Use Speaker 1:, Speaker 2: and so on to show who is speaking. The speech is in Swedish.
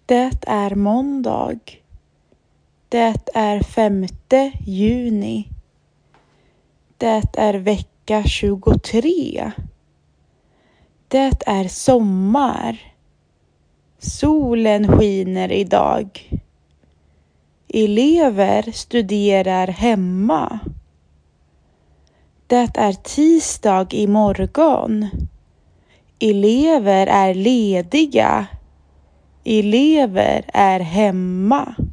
Speaker 1: Det är måndag. Det är 5 juni. Det är vecka 23. Det är sommar. Solen skiner idag. Elever studerar hemma. Det är tisdag imorgon. Elever är lediga. Elever är hemma.